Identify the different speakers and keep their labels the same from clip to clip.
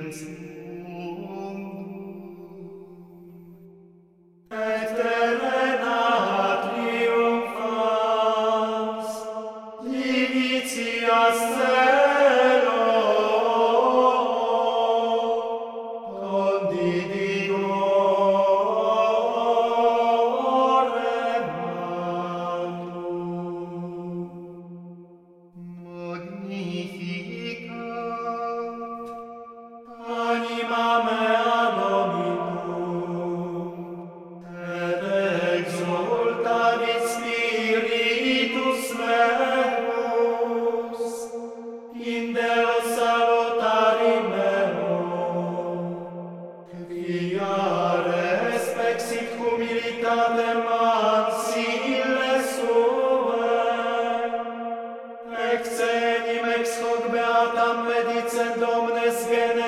Speaker 1: et terrena triumphans, divitias celo, condidigore mandum. Magnificat anima mea Dominum, et exultavit spiritus meus in Deo salutari meo, quia respexit humilitatem mansile sue, ex enim ex hoc beatam medicent omnes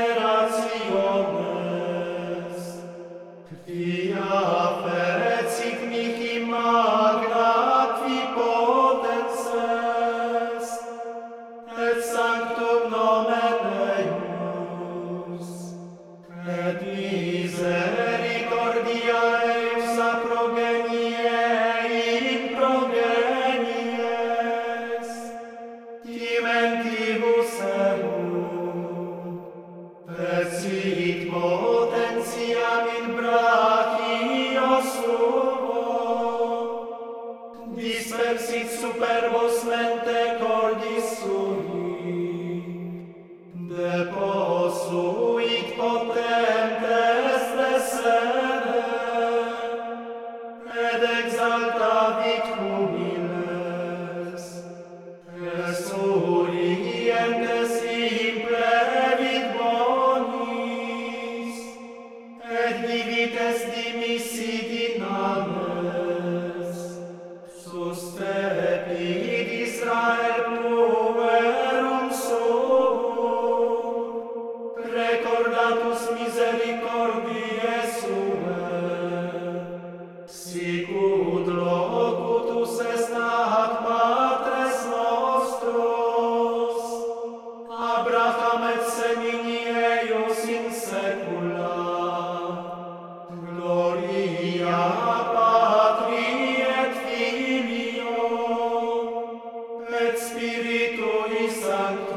Speaker 1: generationes, quia fecit mihi magna qui potens est, et sanctum nomen eius, et misericordia eius a progenie in progenies, dimentibus eum, persit potentiam in brachio suo, dispersit superbos mente cordis sui, deposuit potentes de sede, et exaltavit humiles, resurientes implevit bonis, et divites dimissi dinames, sustepit Israel puerum suum, recordatus misericordiae suae, sic ut locutus est ad patres nostros, Abraham et semini eius in saecula. Gloria Patri et Filio et Spiritui Sancti.